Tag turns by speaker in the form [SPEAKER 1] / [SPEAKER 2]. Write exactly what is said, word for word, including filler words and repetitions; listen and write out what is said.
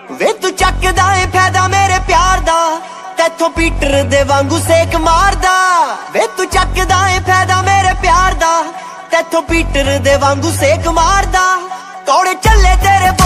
[SPEAKER 1] ਵੇ ਤੂੰ ਚੱਕਦਾ ਏ ਫਾਇਦਾ ਮੇਰੇ ਪਿਆਰ ਦਾ, ਤੈਥੋਂ ਪੀਟਰ ਦੇ ਵਾਂਗੂ ਸੇਕ ਮਾਰਦਾ। ਵੇ ਤੂੰ ਚੱਕਦਾ ਏ ਫਾਇਦਾ ਮੇਰੇ ਪਿਆਰ ਦਾ, ਤੈਥੋਂ ਪੀਟਰ ਦੇ ਵਾਂਗੂ ਸੇਕ ਮਾਰਦਾ। ਕੌੜੇ ਚੱਲੇ ਤੇਰੇ